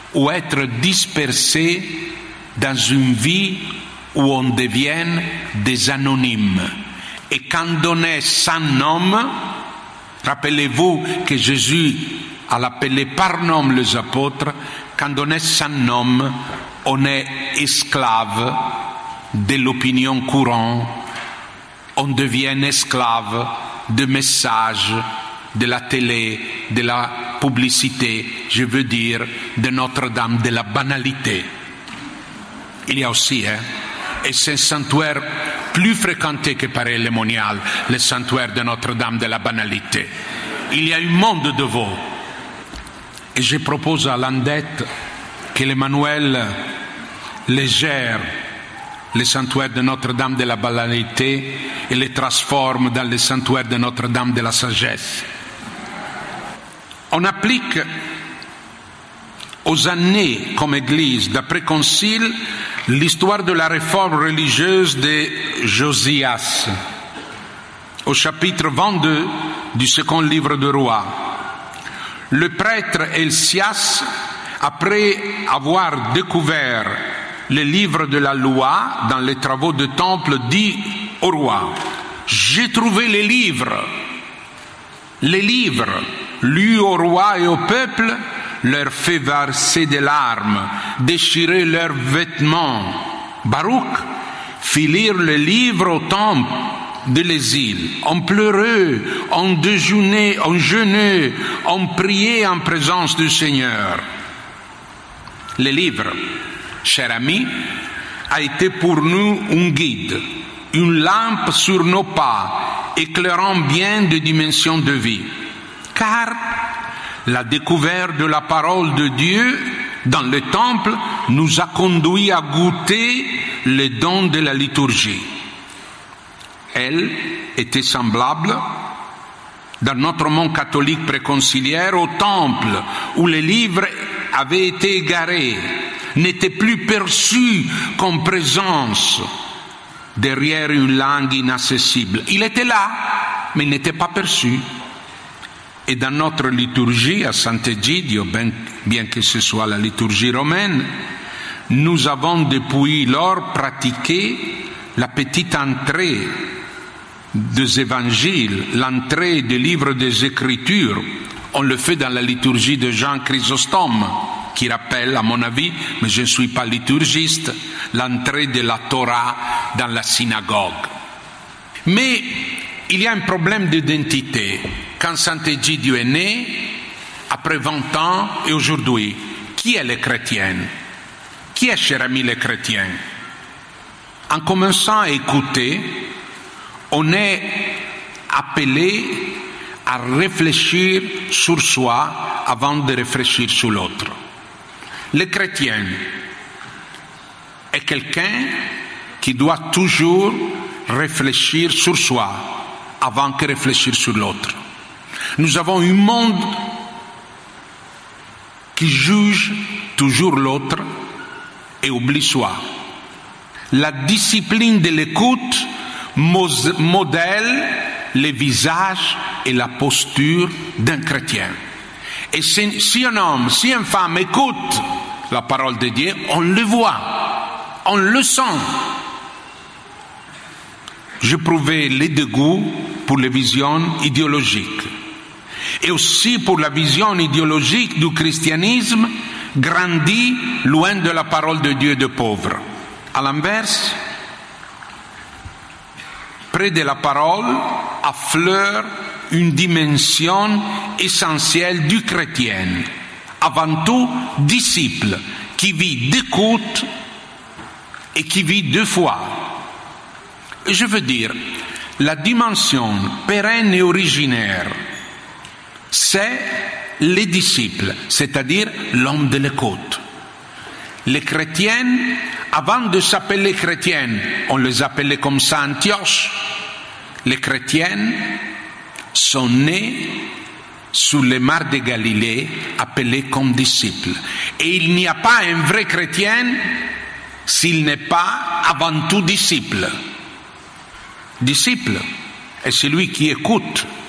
ou être dispersés dans une vie où on devient des anonymes. Et quand on est sans nom, rappelez-vous que Jésus a appelé par nom les apôtres, quand on est sans nom, on est esclave de l'opinion courante, on devient esclave de messages, de la télé, de la publicité, je veux dire, de Notre-Dame, de la banalité. Il y a aussi, et c'est un sanctuaire plus fréquenté que Paray-le-Monial, le sanctuaire de Notre-Dame de la banalité. Il y a un monde de veaux. Et je propose à Landette que l'Emmanuel les gère, le sanctuaire de Notre-Dame de la banalité, et les transforme dans le sanctuaire de Notre-Dame de la sagesse. On applique aux années comme Église d'après-concile l'histoire de la réforme religieuse de Josias, au chapitre 22 du second livre de Rois. Le prêtre Elsias, après avoir découvert le livre de la loi dans les travaux de temple, dit au roi: « J'ai trouvé les livres, lus au roi et au peuple, leur fait verser des larmes, déchirer leurs vêtements. Baruch fit lire le livre au temple de l'exil. On pleurait, on déjeunait, on jeûnait, on priait en présence du Seigneur. » Le livre, cher ami, a été pour nous un guide, une lampe sur nos pas, éclairant bien des dimensions de vie. Car la découverte de la parole de Dieu dans le temple nous a conduits à goûter les dons de la liturgie. Elle était semblable, dans notre monde catholique préconciliaire, au temple où les livres avaient été égarés, n'étaient plus perçus comme présence derrière une langue inaccessible. Il était là, mais il n'était pas perçu. Et dans notre liturgie à Sant'Egidio, bien que ce soit la liturgie romaine, nous avons depuis lors pratiqué la petite entrée des évangiles, l'entrée des livres des Écritures. On le fait dans la liturgie de Jean Chrysostome, qui rappelle, à mon avis, mais je ne suis pas liturgiste, l'entrée de la Torah dans la synagogue. Mais il y a un problème d'identité. Quand Sant'Egidio est né, après 20 ans et aujourd'hui, qui est le chrétien? Qui est, cher ami, le chrétien? En commençant à écouter, on est appelé à réfléchir sur soi avant de réfléchir sur l'autre. Le chrétien est quelqu'un qui doit toujours réfléchir sur soi avant que réfléchir sur l'autre. Nous avons un monde qui juge toujours l'autre et oublie soi. La discipline de l'écoute modèle le visage et la posture d'un chrétien. Et si un homme, si une femme écoute la parole de Dieu, on le voit, on le sent. J'éprouvais le dégoût pour les visions idéologiques et aussi pour la vision idéologique du christianisme grandi loin de la parole de Dieu de pauvre. À l'inverse, près de la parole affleure une dimension essentielle du chrétien, avant tout disciple, qui vit d'écoute et qui vit de foi. Je veux dire, la dimension pérenne et originaire, c'est les disciples, c'est-à-dire l'homme de l'écoute. Les chrétiens, avant de s'appeler chrétiens, on les appelait comme ça Antioche. Les chrétiens sont nés sur les mares de Galilée, appelés comme disciples. Et il n'y a pas un vrai chrétien s'il n'est pas avant tout disciple. Disciple est celui qui écoute